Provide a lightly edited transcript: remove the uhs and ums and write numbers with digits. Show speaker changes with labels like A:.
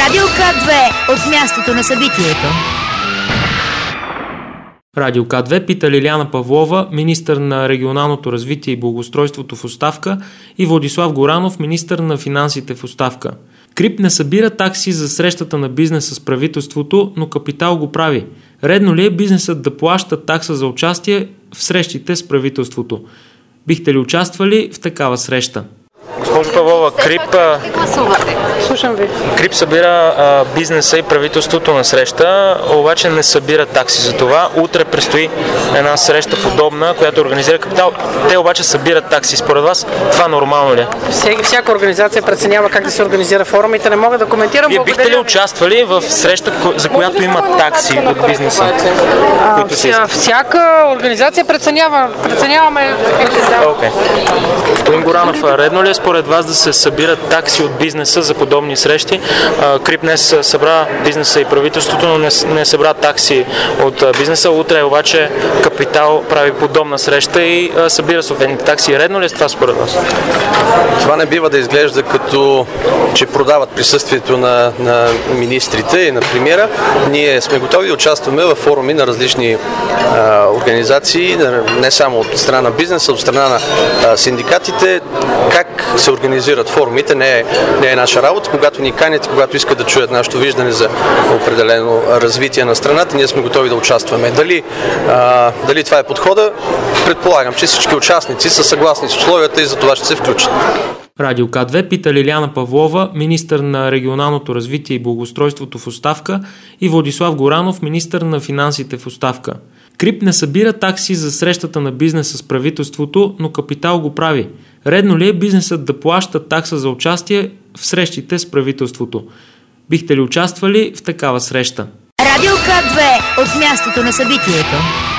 A: Радио К2 от мястото на събитието.
B: Радио К2 пита Лиляна Павлова, министър на регионалното развитие и благоустройството в оставка, и Владислав Горанов, министър на финансите в оставка. КРИБ не събира такси за срещата на бизнеса с правителството, но Капитал го прави. Редно ли е бизнесът да плаща такса за участие в срещите с правителството? Бихте ли участвали в такава среща? Госпожо Павлова, КРИБ събира бизнеса и правителството на среща, обаче не събира такси за това. Утре предстои една среща подобна, която организира Капитал. Те обаче събират такси. Според вас това нормално ли е?
C: Всяка организация преценява как да се организира форумите. Не мога да коментирам.
B: Вие бихте ли участвали в среща, за която има такси от бизнеса?
C: Всяка организация преценяваме.
B: Okay. Господин Горанов, редно ли е според вас да се събират такси от бизнеса за подобни срещи? КРИБ днес събра бизнеса и правителството, но не събра такси от бизнеса. Утре обаче Капитал прави подобна среща и събира съответните такси. Редно ли е това според вас?
D: Това не бива да изглежда като че продават присъствието на министрите и на премиера. Ние сме готови да участваме в форуми на различни организации, не само от страна на бизнеса, от страна на синдикатите. Как се организират форумите не е наша работа. Когато ни канят, когато искат да чуят нашето виждане за определено развитие на страната, ние сме готови да участваме. Дали това е подхода? Предполагам, че всички участници са съгласни с условията и за това ще се включат.
B: Радио К2 пита Лиляна Павлова, министър на регионалното развитие и благоустройството в оставка, и Владислав Горанов, министър на финансите в оставка. КРИБ не събира такси за срещата на бизнеса с правителството, но Капитал го прави. Редно ли е бизнесът да плаща такса за участие в срещите с правителството? Бихте ли участвали в такава среща?
A: Радио К2 от мястото на събитието.